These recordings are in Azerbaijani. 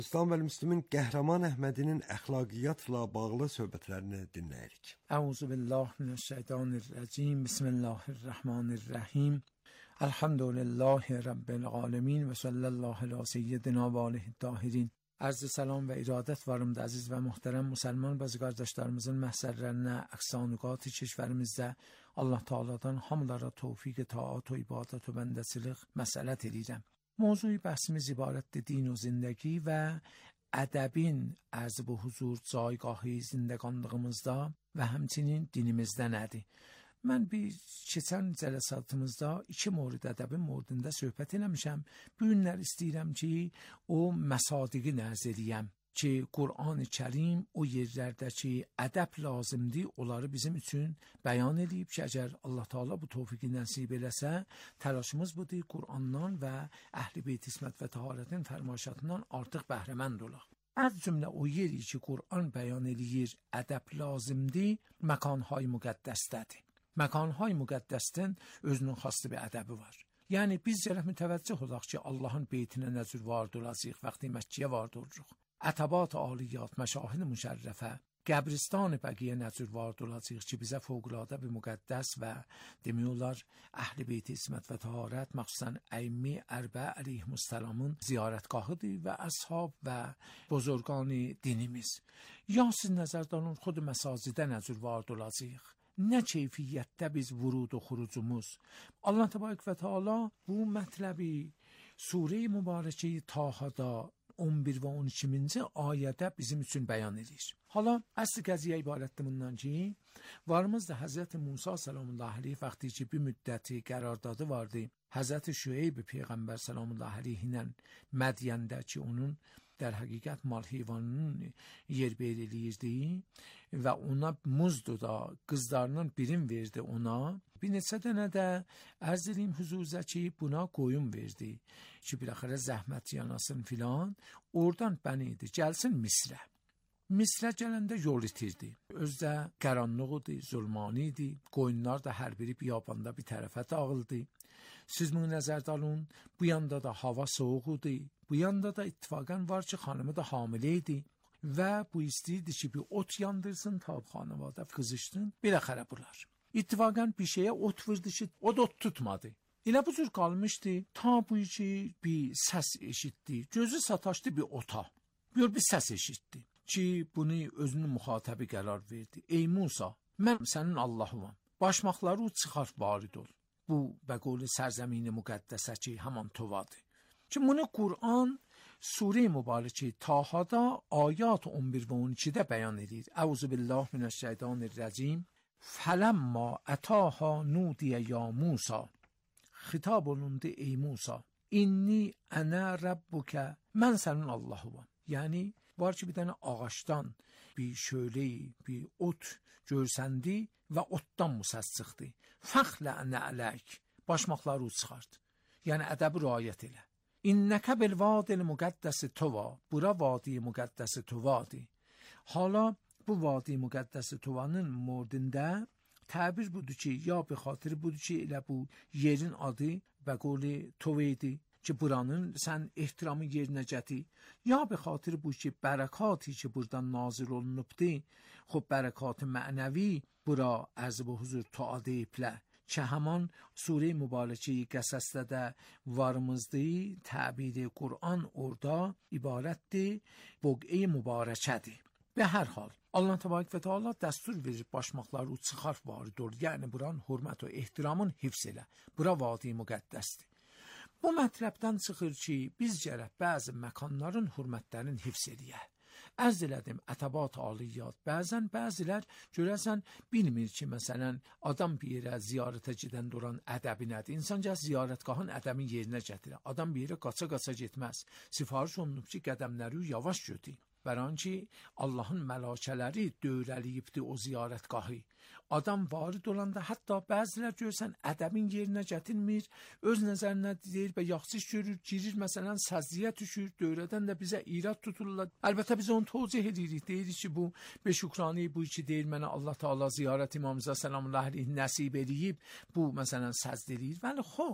İslam və Müslümin Qəhrəman Əhmədinin əxlaqiyyatla bağlı söhbətlərini dinləyirik. Əuzubillahi mineşşeytanirracim. Bismillahirrahmanirrahim. Elhamdülillahi Rabbil alemin və sallallahu alə seyyidina və aleyhi tahirin. Arz salam və iradət varım da əziz və muhterem Müslüman bazı qardaşlarımızın məhsərlərinə, əqsanuqat-ı keşvərimizdə Allah Teala'dan hamılara tövfiq, taat və ibadət və bəndəçilik məsələt edirəm. Mövzu bəhsimiz ibarətdir din و zindagi və ədəbin ərz bu huzur caygahı zindəqanlığımızda və həmçinin dinimizdə nədir? Mən bir keçən cələsatımızda iki mövrid ədəbin mövridində söhbət eləmişəm. Bu günlər istəyirəm ki, o məsadiqi nərz edəyəm ki, Qur'an-ı Kərim o yerlərdəki ədəb lazımdır, onları bizim üçün bəyan edib ki, əgər Allah Teala bu tövfiqi nəsib eləsə, təlaşımız budur, Qur'andan və Əhl-i Beyt İsmət və Taharətin fərmayişatından artıq bəhrəmənd olaq. Az cümlə o yeri ki, Qur'an bəyan eləyir, ədəb lazımdır, məkanهای müqəddəsdədir. Məkanهای müqəddəsdən özünün xaslı bir ədəbi var. Yəni, biz gərək mütəvəccüh olaq ki, Allahın beytinə nəzür vard olacaq, vaxtı Məkkiyə vard oluruq. Ətəbat aliyyat, məşahid müşərrəfə, qəbristan bəqiyə nəzür vard olacaq ki, bizə fövqəladə bir müqəddəs və demiyorlar, Əhl-i Beyt İsmət və Taharət, məxsusən Əymi Ərbə əleyhimussalamın ziyarətgahıdır və əshab və buzurgani dinimiz. Ya siz nəzərdən olun, xud məsacidə nəzür vard olacaq. Nə keyfiyyətdə biz vurud و xurucumuz. Allah təbarək və Teala bu mətləbi Sure-i Mübarəkə Tahada 11 və 12-ci ayədə bizim üçün bəyan edir. Hala, əsl qəziyyə ibarətdir bundan ki, varımız da Həzrət Musa salamullahi aleyh vaxtı ki, bir müddəti qərardadı vardı. Həzrət Şüeyb Peyğəmbər salamullahi aleyh ilə Mədyəndə ki, onun در حقیقت mal heyvanının yer belirləyirdi və ona muzdu da qızlarının birin verdi ona. Bir neçə dənə də ərz edeyim huzuruzə ki, buna qoyun verdi. Ki, biləxərə zəhmət yanasın filan. Oradan bəniydi, gəlsin Misrə. Misrə gələndə yol itirdi. Özdə qaranlıq idi, zulmani idi. Qoyunlar da hər biri biyabanda bir tərəfə dağıldı. Siz bunu nəzərdə alın, bu yanda da hava soğuq idi. Bu yanda da ittifaqən var ki, xanımı da hamilə idi və bu istəyirdi ki, bir ot yandırsın, tab xanıvada qızışsın, biləxərə bular. İttifaqən bir şeyə ot vurdu ki, o da ot tutmadı. Elə bu cür qalmışdı, ta bu ki, bir səs eşitdi, gözü sataşdı bir ota, bir səs eşitdi ki, bunu özünün müxatəbi qərar verdi. Ey Musa, mən sənin Allahıvam, başmaqları çıxar varid ol. Bu bəqoli sərzəmini müqəddəsə ki, həman tovadır. Ki, bunu Qur'an Sure-i Mübarəkə Tahada ayat 11 və 12-də bəyan edir. Əuzubillahi mineşşeytanirracim. Fələmma ətəha nudiyə ya Musa. Xitab olundu ey Musa. İnni ənə rabbukə. Mən sənin Allahıvam. Yəni, var ki, bir dənə ağaçdan bir şöleyi, bir ot görsəndi və otdan bu səs çıxdı. Fəxlə ənə ələk. Başmaqları çıxardı. Yəni, ədəbi riayət elə. İnnəkə bil vadil müqəddəsi tuva. Bura vadi müqəddəsi tuvadır. Hala bu vadi müqəddəsi tuvanın mordində təbir budur ki, ya bir xatiri budur ki, elə bu yerin adı bəqoli tuveydi ki, buranın sən ehtiramı yerinə gətir. Ya bir xatiri bu ki, bərəkati ki, buradan nazil olunubdur. Xub bərəkati mənəvi bura ərz bu huzur tuadə iplə. Ki, həman Sure-i Mübarəkə qəsəsdə də varımızdır, təbiri Qur'an orada ibarətdir, boqey mübarəkədir. Və hər hal, Allah təbarək və Teala dəstur verir başmaqları çıxar varid olur. Yəni, buranın hürmət və ehtiramın hifz elə. Bura vadi müqəddəsdir. Bu mətləbdən çıxır ki, biz gərək bəzi məkanların hürmətlərin hifz eləyək. Ərz elədim, ətəbat aliyyat. Bəzən bəzilər görəsən bilmir ki, məsələn, adam bir yerə ziyarətə gedən duran ədəbi nədir? İnsan gəl ziyarətgahın ədəbin yerinə gətirir. Adam bir yerə qaça-qaça getməz. Sifariş olunub ki, qədəmləri yavaş götür. Bəran ki, Allahın mələkələri dövrəliyibdir o ziyarətgahı. Adam varid olanda hətta bəzilər görsən ədəbin yerinə gətirmir, öz nəzərinə deyir və yaxşı görür, girir məsələn səzdiyə düşür, dövrədən də bizə irad tuturlar. Əlbəttə biz onu tövcih edirik, deyirik ki, bu be şükrani bu iki deyir mənə Allah Teala ziyarət İmamımıza salamullahi aleyh nəsib edib, bu məsələn səzd edir. Vəli xob,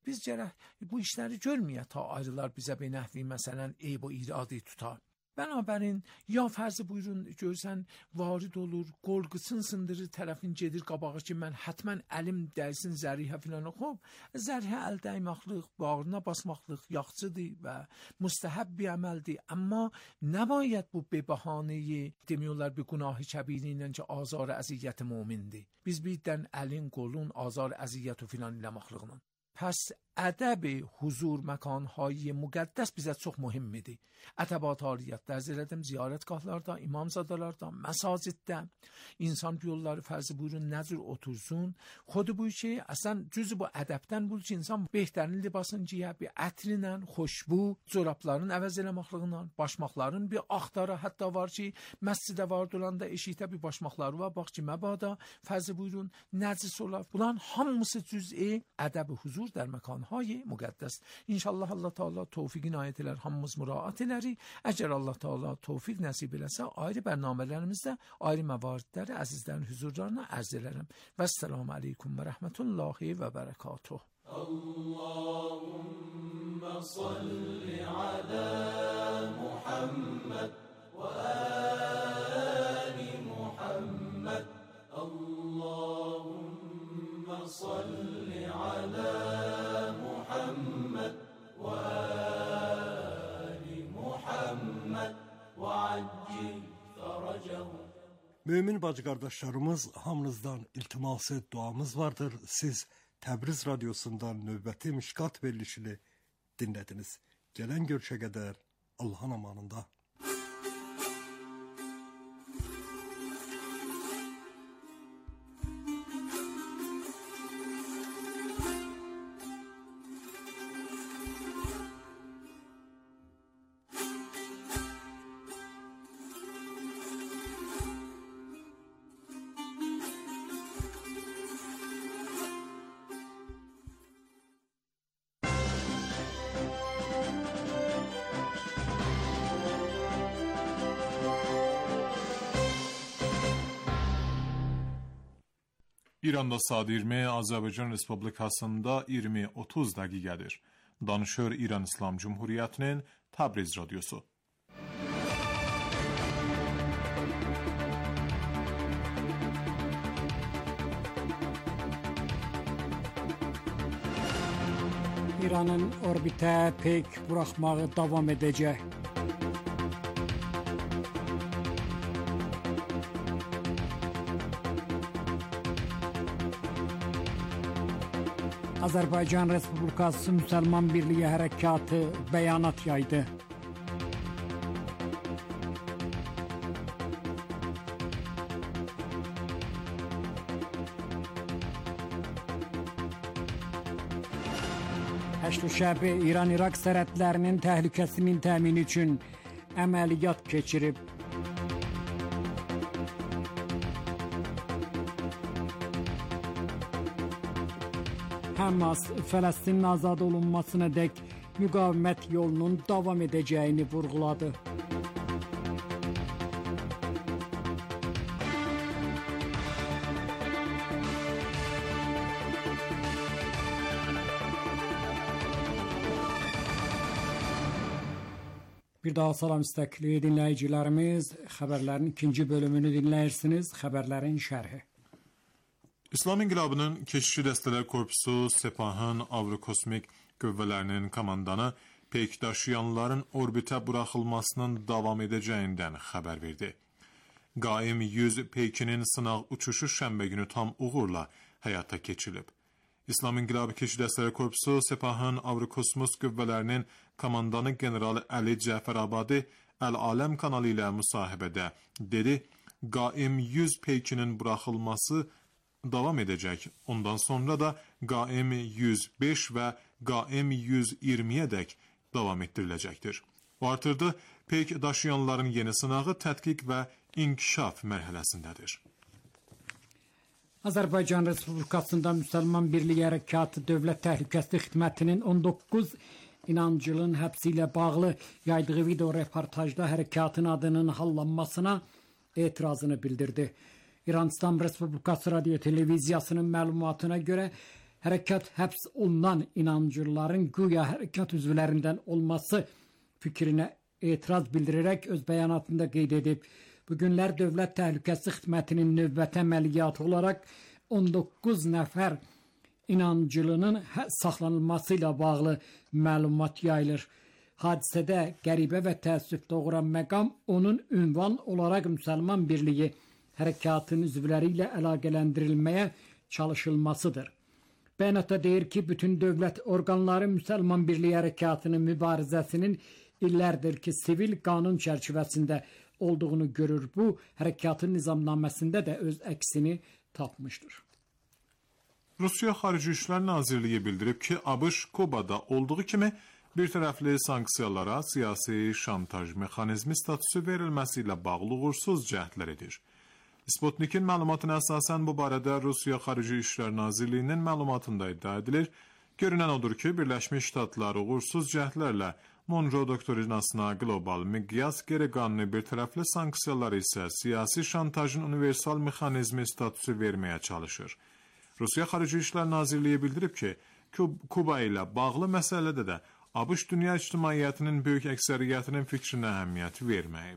Biz gərək bu işləri görməyək ta ayrılar bizə bir nəhvi məsələn eyb və iradi tutar. Bənabərin ya fərzi buyurun görsən varid olur, qorxusun sındırır tərəfin gedir qabağa ki mən həttəmən əlim dəysin zərihə filan. Zərihə əl dəymaqlıq, bağrına basmaqlıq yaxşıdır və müstəhəb bir əməldir. Amma nəbayət bu bebəhanəyi demiyorlar bir günahı kəbiri ilə ki azar əziyyət mümindir. Biz birdən əlin, qolun azar əziyyət filan eləmaqlığına. پس ادب حضور مکانهای مقدس bizə çox mühimdir. Ədəb tarixiyyətdə ziyarət ziyarətgahlarda, imamzadalarda, məsaciddə insan yolları fərzi buyurun nəzir otursun. Xodu bu ki, əslən cüzü bu ədəbdən bu ki insan behtarin libasını giyə, bir ətrinlə, xoşbu, corabların əvəz eləməkliğindən, başmaqların bir axtarı hətta var ki, məscidə var duranda eşikdə bir başmaqları var. Bax ki, məbada fərzi buyurun nəcis olar. Bunların hamısı cüz'i ədəb huzur در مکانهای مقدس. İnşallah Allah Teala tevfik inayet eder, hamımız müraat edərik. Əgər Allah Teala tevfik nəsib eləsə, ayrı bərnamələrimizdə ayrı məvaridləri əzizlərin huzurlarına ərz edərəm. Vəssalamu aleykum və rəhmətullahi və bərəkatuh. Allahümme salli alə Muhammed və ali Muhammed. Allahümme salli alə محمد وآل محمد وعجل فرجه. Mümin bacı qardaşlarımız, hamınızdan iltiması duamız vardır. Siz Təbriz radyosundan növbəti Mişqat verilişini dinlədiniz. Gələn görüşə qədər Allahın amanında. İranda saat 20, Azərbaycan Respublikasında 20:30 dəqiqədir. Danışır İran İslam Cumhuriyyətinin Təbriz radyosu. İranın orbitə peyk buraxmağı davam edəcək. Azərbaycan Respublikası Müsəlman Birliyi Hərəkatı bəyanat yaydı. Həşd şəbi İran-İraq sərhədlərinin təhlükəsinin təmini üçün əməliyyat keçirib. Hamas, Fələstinin azad olunmasına dək müqavimət yolunun davam edəcəyini vurğuladı. Bir daha salam istəkli dinləyicilərimiz, xəbərlərin ikinci bölümünü dinləyirsiniz, xəbərlərin şərhi. İslam İnqilabının Keşişçi Dəstələr Korpusu Sepahın Avrokosmik qüvvələrinin komandanı peyk daşıyanların orbitə buraxılmasının davam edəcəyindən xəbər verdi. Qaim 100 peykinin sınaq uçuşu şənbə günü tam uğurla həyata keçirilib. İslam İnqilabı Keşişçi Dəstələr Korpusu Sepahın Avrokosmos qüvvələrinin komandanı General Əli Cəfərabadi Əl-Aləm kanalı ilə müsahibədə dedi, Qaim 100 peykinin buraxılması davam edəcək. Ondan sonra da Qaim 105 və Qaim 120-yə dək davam etdiriləcəkdir. O artırdı, peyk daşıyanların yeni sınağı tədqiq və inkişaf mərhələsindədir. Azərbaycan Respublikasında Müsəlman Birliyi Hərəkatı Dövlət Təhlükəsizlik Xidmətinin 19 inancılın həbsi ilə bağlı yaydığı video reportajda hərəkatın adının hallanmasına etirazını bildirdi. İran İslam Respublikası Radio Televiziyasının məlumatına görə hərəkat həbs olunan inancıların güya hərəkat üzvlərindən olması fikrinə etiraz bildirərək öz bəyanatında qeyd edib. Bu günlər Dövlət Təhlükəsizlik Xidmətinin növbəti əməliyyatı olaraq 19 nəfər inancılının saxlanılması ilə bağlı məlumat yayılır. Hadisədə qəribə və təəssüf doğuran məqam onun ünvan olaraq Müsəlman Birliyi hərəkatının üzvləri ilə əlaqələndirilməyə çalışılmasıdır. Bəyanatda deyir ki, bütün dövlət orqanları Müsəlman Birliyi hərəkatının mübarizəsinin illərdir ki, sivil qanun çərçivəsində olduğunu görür. Bu, hərəkatın nizamnaməsində də öz əksini tapmışdır. Rusiya Xarici İşlər Nazirliyi bildirib ki, ABŞ Kubada olduğu kimi bir tərəfli sanksiyalara siyasi şantaj mexanizmi statusu verilməsi ilə bağlı uğursuz cəhdlər edir. Sputnik'in məlumatına əsasən bu barədə Rusiya Xarici İşlər Nazirliyinin məlumatında iddia edilir. Görünən odur ki, Birləşmiş Ştatlar uğursuz cəhdlərlə Monroe doktrinasına qlobal miqyas geri qanuni bir tərəfli sanksiyalar isə siyasi şantajın universal mexanizmi statusu verməyə çalışır. Rusiya Xarici İşlər Nazirliyi bildirib ki, Kuba ilə bağlı məsələdə də ABŞ dünya ictimaiyyətinin böyük əksəriyyətinin fikrinə əhəmiyyət verməyib.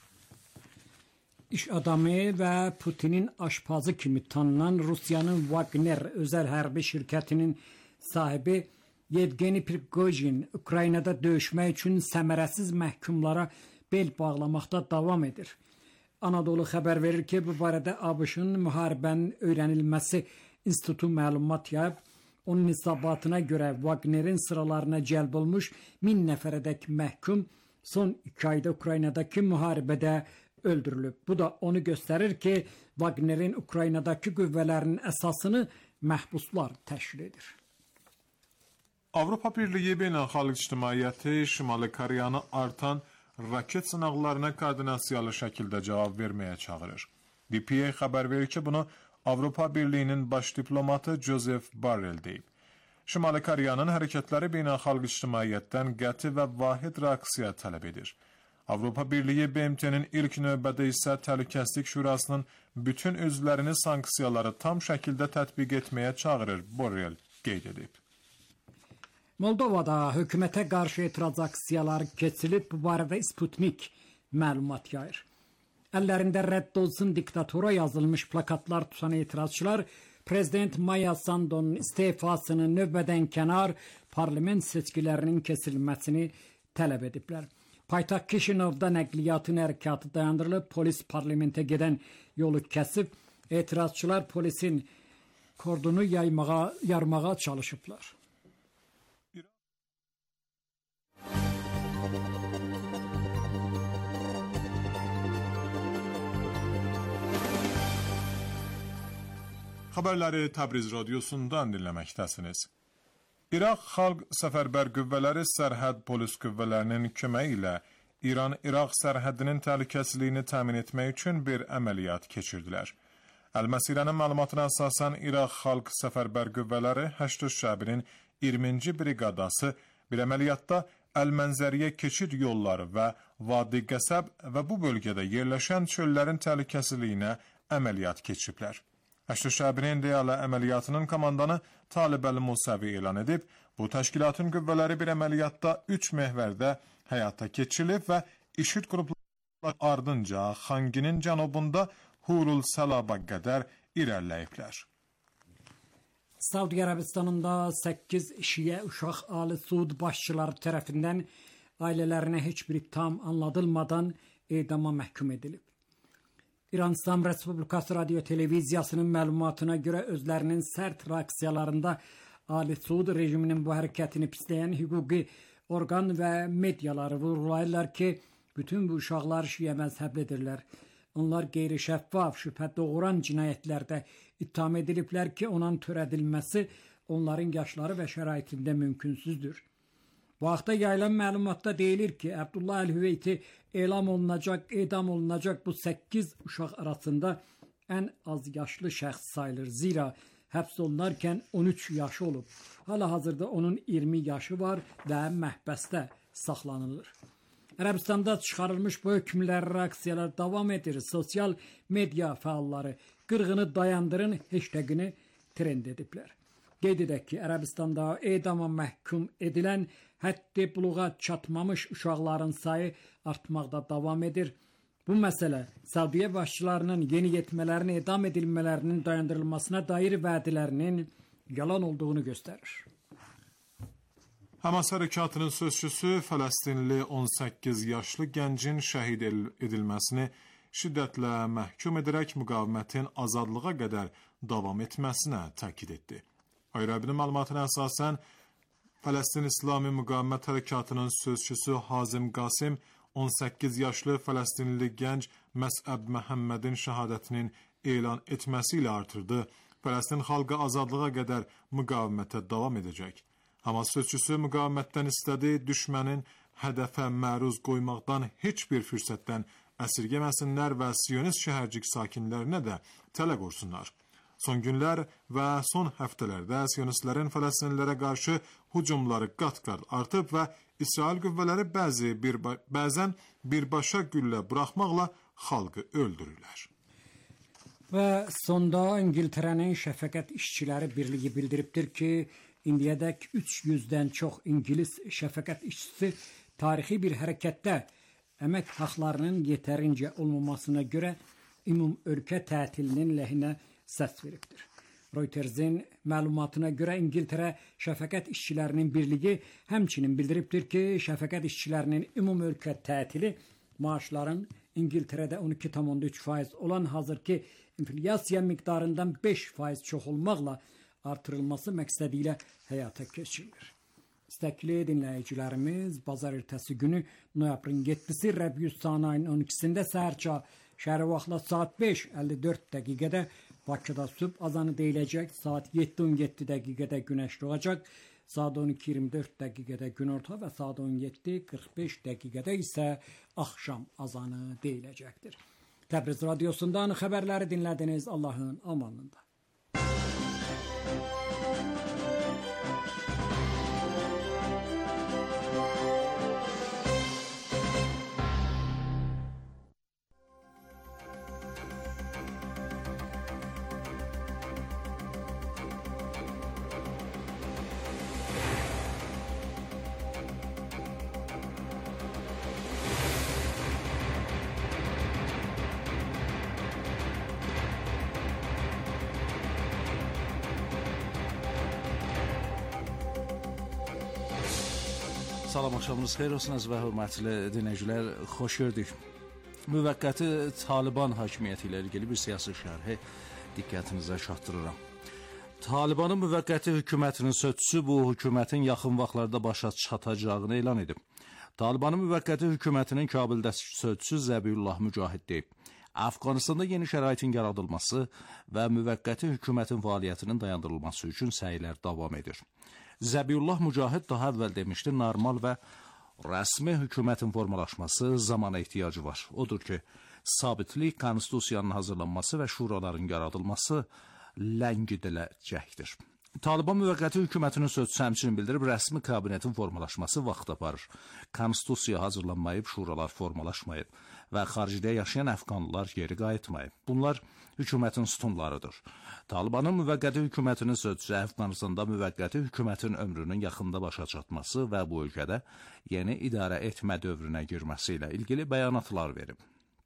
İş adamı və Putinin aşpazı kimi tanınan Rusiyanın Wagner özəl hərbi şirkətinin sahibi Yevgeni Prigojin Ukraynada döyüşmək üçün səmərəsiz məhkumlara bel bağlamaqda davam edir. Anadolu xəbər verir ki, bu barədə ABŞ-ın müharibənin öyrənilməsi institutu məlumat yayıb. Onun hesabatına görə Wagner'in sıralarına cəlb olmuş 1000 nəfərədək məhkum son 2 ayda Ukraynadakı müharibədə öldürülüb. Bu da onu göstərir ki, Wagner'in Ukraynadakı qüvvələrinin əsasını məhbuslar təşkil edir. Avropa Birliyi beynəlxalq ictimaiyyəti Şimali Koreyanı artan raket sınaqlarına koordinasiyalı şəkildə cavab verməyə çağırır. DPA xəbər verir ki, bunu Avropa Birliyinin baş diplomatı Joseph Borrell deyib. Şimali Koreyanın hərəkətləri beynəlxalq ictimaiyyətdən qəti və vahid reaksiya tələb edir. Avropa Birliyi BMT-nin ilk növbədə isə Təhlükəsizlik Şurasının bütün üzvlərini sanksiyaları tam şəkildə tətbiq etməyə çağırır, Borrell qeyd edib. Moldovada hökumətə qarşı etiraz aksiyaları keçirilib, bu barədə Sputnik məlumat yayır. Əllərində rədd olsun diktatora yazılmış plakatlar tutan etirazçılar Prezident Maya Sandu'nun istifasını növbədən kənar parlament seçkilərinin kesilməsini tələb ediblər. Paytaxt Kişinovda nəqliyyatın hərəkatı dayandırılıb, polis parlamentə gedən yolu kəsib, etirazçılar polisin kordonu yarmağa çalışıblar. Xəbərləri Təbriz radiosundan dinləməkdəsiniz. İraq Xalq Səfərbər Qüvvələri sərhəd polis qüvvələrinin köməyi ilə İran-İraq sərhədinin təhlükəsizliyini təmin etmək üçün bir əməliyyat keçirdilər. Əl-Məsirənin məlumatına əsasən İraq Xalq Səfərbər Qüvvələri Həşd şəbinin 20-ci briqadası bir əməliyyatda Əl-Mənzəriyə keçid yolları və Vadi Qəsəb və bu bölgədə yerləşən çöllərin təhlükəsizliyinə əməliyyat keçiblər. Həşd şəbinin deyalı əməliyyatının komandanı Talib Əl-Musavi elan edib, bu təşkilatın qüvvələri bir əməliyyatda 3 məhvərdə həyata keçirilib və IŞİD qrupları ardınca Xanginin cənubunda Hurul Salaba qədər irəliləyiblər. Saudi Ərəbistanında 8 şiə uşaq Ali Suud başçıları tərəfindən ailələrinə heç bir tam anladılmadan edama məhkum edilib. İran İslam Respublikası Radio Televiziyasının məlumatına görə özlərinin sərt reaksiyalarında Ali Suud rejiminin bu hərəkətini pisləyən hüquqi orqan və mediaları vurğulayırlar ki, bütün bu uşaqlar şiə məzhəblidirlər. Onlar qeyri-şəffaf, şübhə doğuran cinayətlərdə ittiham ediliblər ki, onun törədilməsi onların yaşları və şəraitində mümkünsüzdür. Bu haqda yayılan məlumatda deyilir ki, Abdullah Əl-Hüveyti edam olunacaq bu 8 uşaq arasında ən az yaşlı şəxs sayılır. Zira həbs olunarkən 13 yaşı olub. Hal-hazırda onun 20 yaşı var və məhbəsdə saxlanılır. Ərəbistanda çıxarılmış bu hökmlər, reaksiyalar davam edir. Sosial media fəalları qırğını dayandırın hashtagini trend ediblər. Qeyd edək ki, Ərəbistanda edama məhkum edilən, həddi buluğa çatmamış uşaqların sayı artmaqda davam edir. Bu məsələ Səudiyyə başçılarının yeniyetmələrin edam edilmələrinin dayandırılmasına dair vədlərinin yalan olduğunu göstərir. Hamas hərəkatının sözçüsü Fələstinli 18 yaşlı gəncin şəhid edilməsini şiddətlə məhkum edərək müqavimətin azadlığa qədər davam etməsinə təkid etdi. Ayrabinin məlumatına əsasən, Fələstin İslami Müqavimət Hərəkatının sözçüsü Hazim Qasim 18 yaşlı Fələstinli gənc Məsəb Məhəmmədin şəhadətinin elan etməsi ilə artırdı. Fələstin xalqı azadlığa qədər müqavimətə davam edəcək. Hamas sözçüsü müqavimətdən istədi, düşmənin hədəfə məruz qoymaqdan heç bir fürsətdən əsirgəməsinlər və Siyonist şəhərcik sakinlərinə də tələ qorsunlar. Son günlər və son həftələrdə Siyonistlərin Fələstinlilərə qarşı hücumları qat-qat artıb və İsrail qüvvələri bəzən birbaşa güllə buraxmaqla xalqı öldürürlər. Və sonda İngiltərənin Şəfəqət İşçiləri Birliyi bildiribdir ki, indiyədək 300-dən çox İngilis şəfəqət işçisi tarixi bir hərəkətdə əmək haqlarının yetərincə olmamasına görə ümum ölkə tətilinin ləhinə səs veribdir. Reutersin məlumatına görə İngiltərə Şəfəqət İşçilərinin Birliyi həmçinin bildiribdir ki, şəfəqət işçilərinin ümum ölkə tətili maaşların İngiltərədə 12,3% olan hazırki inflyasiya miqdarından 5% çox olmaqla artırılması məqsədi ilə həyata keçirilir. İstəkli dinləyicilərimiz, bazar ertəsi günü noyabrın 7-si Rəbiüs Sani ayının 12-sində səhərçə şəhər vaxtla saat 5:54 dəqiqədə Bakıda sübh azanı deyiləcək, saat 7:17 dəqiqədə günəş doğacaq, saat 12:24 dəqiqədə günorta və saat 17:45 dəqiqədə isə axşam azanı deyiləcəkdir. Təbriz radiosundan xəbərləri dinlədiniz. Allahın amanında. Salam, axşamınız xeyir olsun əziz və hörmətli dinləyicilər, xoş gördük. Müvəqqəti Taliban hakimiyyəti ilə ilgili bir siyasi şərhi diqqətinizə çatdırıram. Talibanın müvəqqəti hökumətinin sözçüsü bu hökumətin yaxın vaxtlarda başa çatacağını elan edib. Talibanın müvəqqəti hökumətinin Kabildə sözçüsü Zəbihullah Mücahid deyib. Əfqanistanda yeni şəraitin yaradılması və müvəqqəti hökumətin fəaliyyətinin dayandırılması üçün səylər davam edir. Zəbihullah Mücahid daha əvvəl demişdi, normal və rəsmi hökumətin formalaşması zamana ehtiyacı var. Odur ki, sabitlik, konstitusiyanın hazırlanması və şuraların yaradılması ləngidiləcəkdir. Taliban müvəqqəti hökumətinin sözçüsü həmçinin bildirib, rəsmi kabinetin formalaşması vaxt aparır. Konstitusiya hazırlanmayıb, şuralar formalaşmayıb və xaricdə yaşayan əfqanlılar geri qayıtmayıb. Bunlar hökumətin sütunlarıdır. Talibanın müvəqqəti hökumətinin sözçüsü Əfqanistanda müvəqqəti hökumətin ömrünün yaxında başa çatması və bu ölkədə yeni idarə etmə dövrünə girməsi ilə ilgili bəyanatlar verib.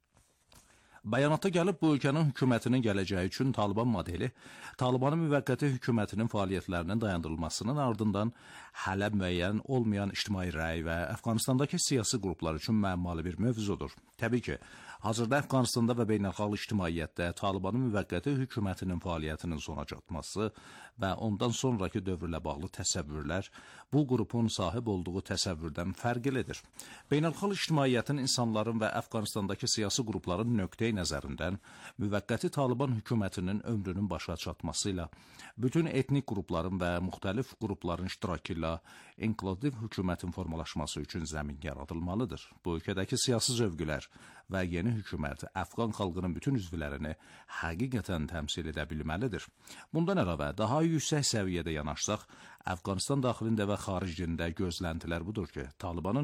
Bəyanatda gəlib, bu ölkənin hökumətinin gələcəyi üçün Taliban modeli, Talibanın müvəqqəti hökumətinin fəaliyyətlərinin dayandırılmasının ardından hələ müəyyən olmayan ictimai rəy və Əfqanistandakı siyasi qruplar üçün müəmmalı bir mövzudur. Təbii ki, hazırda Əfqanistanda və beynəlxalq ictimaiyyətdə Talibanın müvəqqəti hökumətinin fəaliyyətinin sona çatması və ondan sonraki dövrlə bağlı təsəvvürlər bu qrupun sahib olduğu təsəvvürdən fərqlidir. Beynəlxalq ictimaiyyətin, insanların və Əfqanistandakı siyasi qrupların nöqteyi nəzərindən müvəqqəti Taliban hökumətinin ömrünün başa çatması ilə bütün etnik qrupların və müxtəlif qrupların iştirakı ilə inklüziv hökumətin formalaşması üçün zəmin yaradılmalıdır. Bu ölkədəki siyasi zövqlər və yeni hökumət Əfqan xalqının bütün üzvlərini həqiqətən təmsil edə bilməlidir. Bundan əlavə, daha yüksək səviyyədə yanaşsaq, Əfqanistan daxilində və xaricində gözləntilər budur ki, Talibanın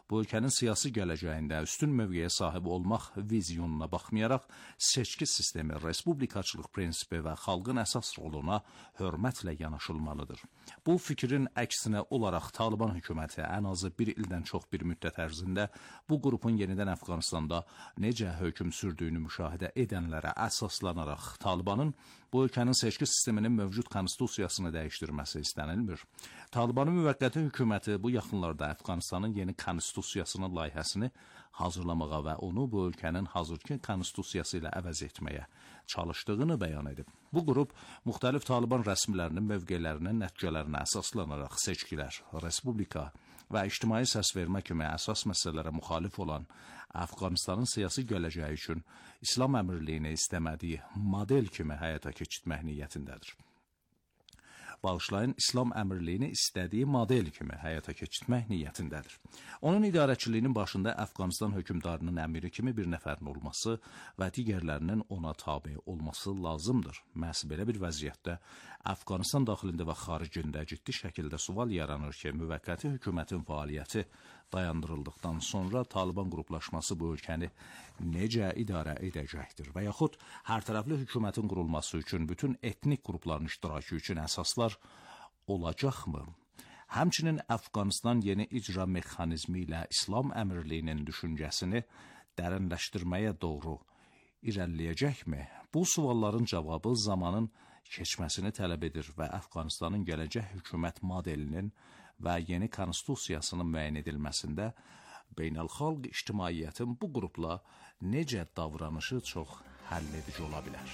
bu ölkənin siyasi gələcəyində üstün mövqeyə sahib olmaq vizyonuna baxmayaraq, seçki sistemi, respublikaçılıq prinsipi və xalqın əsas roluna hörmətlə yanaşılmalıdır. Bu fikrin əksinə olaraq Taliban hökuməti ən azı bir ildən çox bir müddət ərzində bu qrupun yenidən Əfqanistanda necə hökm sürdüyünü müşahidə edənlərə əsaslanaraq Talibanın bu ölkənin seçki sisteminin mövcud konstitusiyasını dəyişdirməsi istənilmir. Talibanın müvəqqəti hökuməti bu yaxınlarda Əfqanistanın yeni konstitusiyasının layihəsini hazırlamağa və onu bu ölkənin hazırki konstitusiyası ilə əvəz etməyə çalışdığını bəyan edib. Bu qrup müxtəlif Taliban rəsmilərinin mövqelərinin nəticələrinə əsaslanaraq seçkilər, respublika və ictimai səsvermə kimi əsas məsələlərə müxalif olan Əfqanistanın siyasi gələcəyi üçün İslam əmirliyini istəmədiyi model kimi həyata keçirmək niyyətindədir. Bağışlayın, İslam əmirliyini istədiyi model kimi həyata keçirmək niyyətindədir. Onun idarəçiliyinin başında Əfqanistan hökmdarının əmiri kimi bir nəfərin olması və digərlərinin ona tabe olması lazımdır. Məhz belə bir vəziyyətdə Əfqanistan daxilində və xaricində ciddi şəkildə sual yaranır ki, müvəqqəti hökumətin fəaliyyəti dayandırıldıqdan sonra Taliban qruplaşması bu ölkəni necə idarə edəcəkdir və yaxud hərtərəfli hökumətin qurulması üçün bütün etnik qrupların iştirakı üçün əsaslar olacaqmı? Həmçinin Əfqanistan yeni icra mexanizmi ilə İslam əmirliyinin düşüncəsini dərinləşdirməyə doğru irəliləyəcəkmi? Bu sualların cavabı zamanın keçməsini tələb edir və Əfqanistanın gələcək hökumət modelinin və yeni konstitusiyasının müəyyən edilməsində beynəlxalq ictimaiyyətin bu qrupla necə davranışı çox həlledici ola bilər.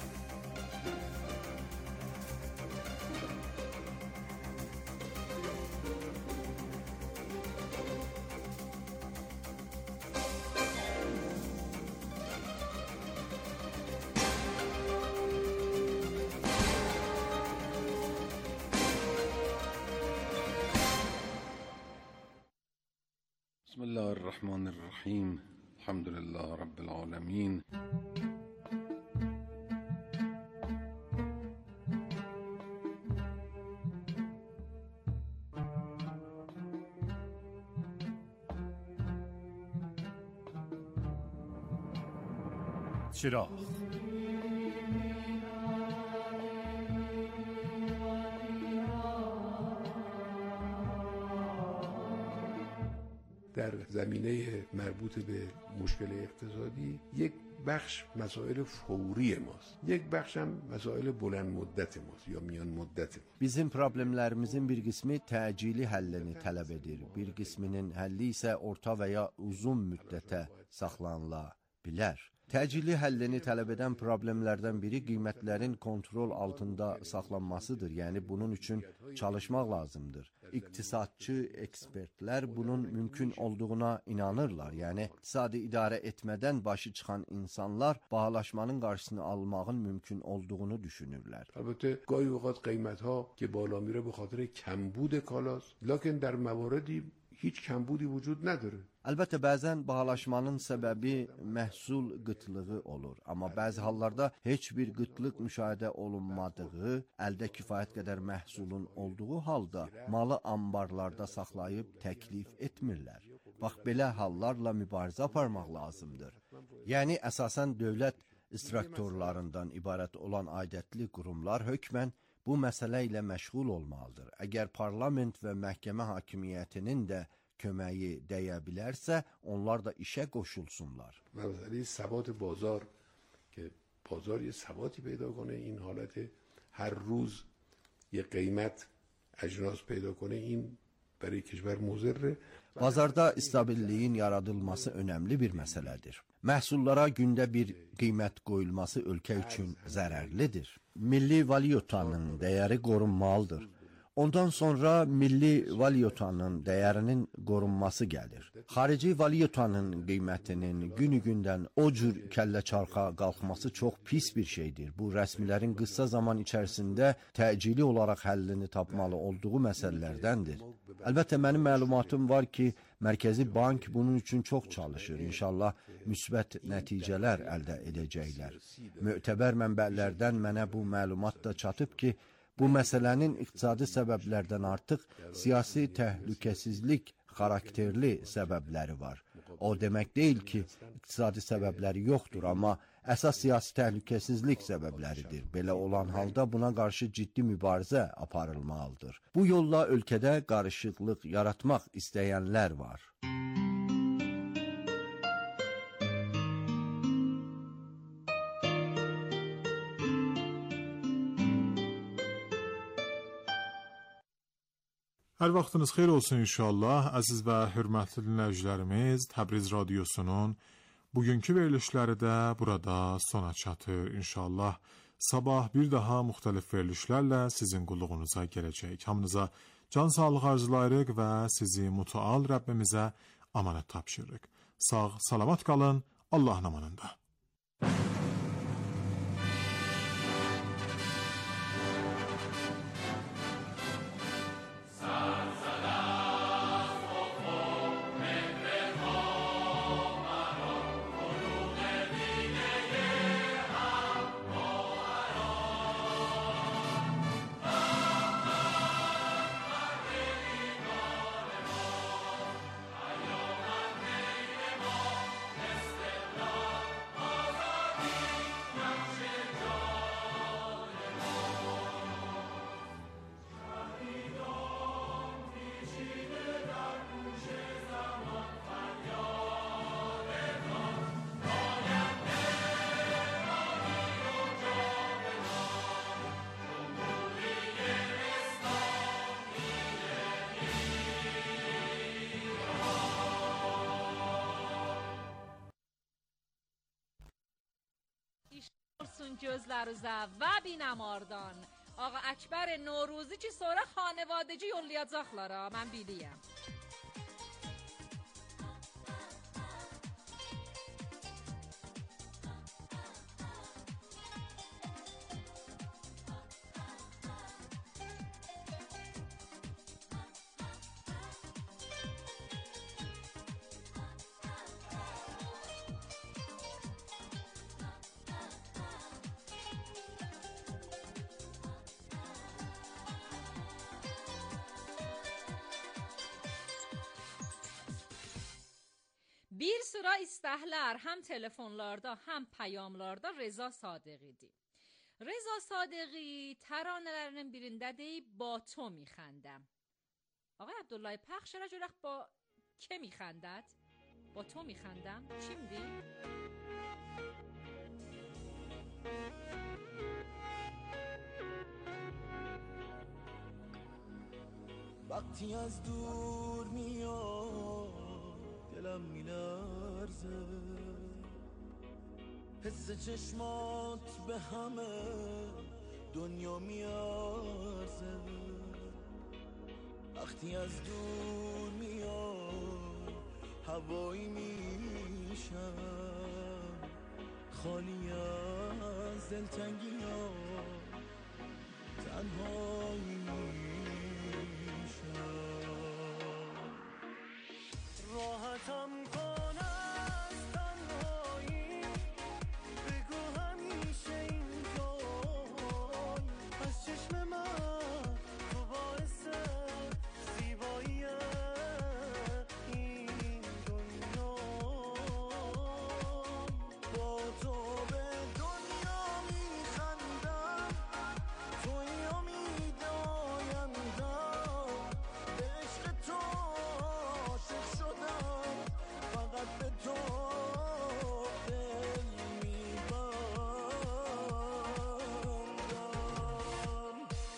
بسم الله الرحمن الرحیم الحمد لله رب العالمین چراغ در زمینه مربوط به مشکل اقتصادی یک بخش مسائل فوری ماست. یک بخش هم مسائل بلند مدت ماست یا میان مدت ماست. Bizim problemlərimizin bir qismi təcili həllini tələb edir. Bir qisminin həlli isə orta və ya uzun müddətə saxlanıla bilər. Təcili həllini tələb edən problemlərdən biri qiymətlərin kontrol altında saxlanmasıdır. Yəni bunun üçün çalışmaq lazımdır. İqtisadçı ekspertlər bunun mümkün olduğuna inanırlar. Yəni iqtisadi idarə etmədən başı çıxan insanlar bahalaşmanın qarşısını almağın mümkün olduğunu düşünürlər. البته گاهی اوقات قیمت‌ها که بالا میره به خاطر کمبود کالاست، لکن در مواردی hiç kembudi vücud nedir? Əlbəttə, bəzən bahalaşmanın səbəbi məhsul qıtlığı olur. Amma bəzi hallarda heç bir qıtlıq müşahidə olunmadığı, əldə kifayət qədər məhsulun olduğu halda malı ambarlarda saxlayıb təklif etmirlər. Bax, belə hallarla mübarizə aparmaq lazımdır. Yəni, əsasən dövlət instruktorlarından ibarət olan aidiyyətli qurumlar hökmən bu məsələ ilə məşğul olmalıdır. Əgər parlament və məhkəmə hakimiyyətinin də köməyi dəyə bilərsə, onlar da işə qoşulsunlar. مسئله ثبات بازار که بازار یه ثباتی پیدا کنه، این حالت هر روز یه قیمت اجناس پیدا کنه، این برای کشور مضره. Bazarda stabilliyin yaradılması önəmli bir məsələdir. Məhsullara gündə bir qiymət qoyulması ölkə üçün zərərlidir. Milli valyutanın dəyəri qorunmalıdır. Ondan sonra milli valyutanın dəyərinin qorunması gəlir. Xarici valyutanın qiymətinin günü-gündən o cür kəllə-çarxa qalxması çox pis bir şeydir. Bu, rəsmilərin qısa zaman içərisində təcili olaraq həllini tapmalı olduğu məsələlərdəndir. Əlbəttə, mənim məlumatım var ki, Mərkəzi Bank bunun üçün çox çalışır. İnşallah müsbət nəticələr əldə edəcəklər. Mötəbər mənbələrdən mənə bu məlumat da çatıb ki, bu məsələnin iqtisadi səbəblərdən artıq siyasi təhlükəsizlik xarakterli səbəbləri var. O demək deyil ki, iqtisadi səbəbləri yoxdur, amma əsas siyasi təhlükəsizlik səbəbləridir. Belə olan halda buna qarşı ciddi mübarizə aparılmalıdır. Bu yolla ölkədə qarışıqlıq yaratmaq istəyənlər var. Hər vaxtınız xeyir olsun inşallah. Əziz və hörmətli dinləyicilərimiz, Təbriz radiosunun bugünkü verilişləri də burada sona çatır inşallah. Sabah bir daha müxtəlif verilişlərlə sizin qulluğunuza gələcək. Hamınıza can sağlığı arzulayırıq və sizi mütəal Rəbbimizə amanət tapşırırıq. Sağ, salamat qalın, Allahın amanında. Gözleruzə və binəmardan Ağa Əkbər Noruzi ki sonra xanevadeci yollayacaqlar ha, mən biliyəm. Bir sıra istəhlər həm telefonlarda, həm peyamlarda Reza Sadeği'dir. Reza Sadeği təranələrinin birində deyib با تو میخندم. آقای عبدالله پخش رجورخ با که میخندد؟ با تو میخندم؟ چی میگی؟ وقتی از دور میاد دلم میلرزه حس چشمات به همه دنیا میارزه وقتی از دور میاد هوایی میشم خالی از دلتنگی ها تنهایی میشم راحتم کن از تنهایی بگو همیشه اینجایی از چشم من تو باعث زیبایی این دنیا با تو به دنیا میخندم توی امید آیندم به عشق تو عاشق شدم فقط به تو دل میبندم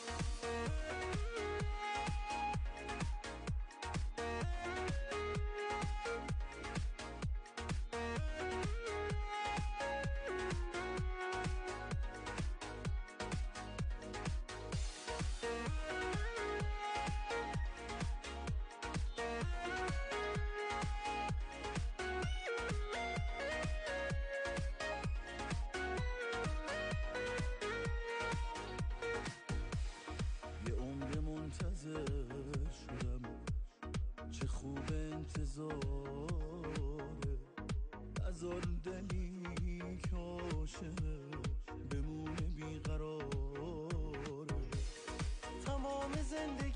یه عمر منتظر شدم چه خوب انتظاره نذار دلی که عاشقه بمونه بیقراره تمام زندگی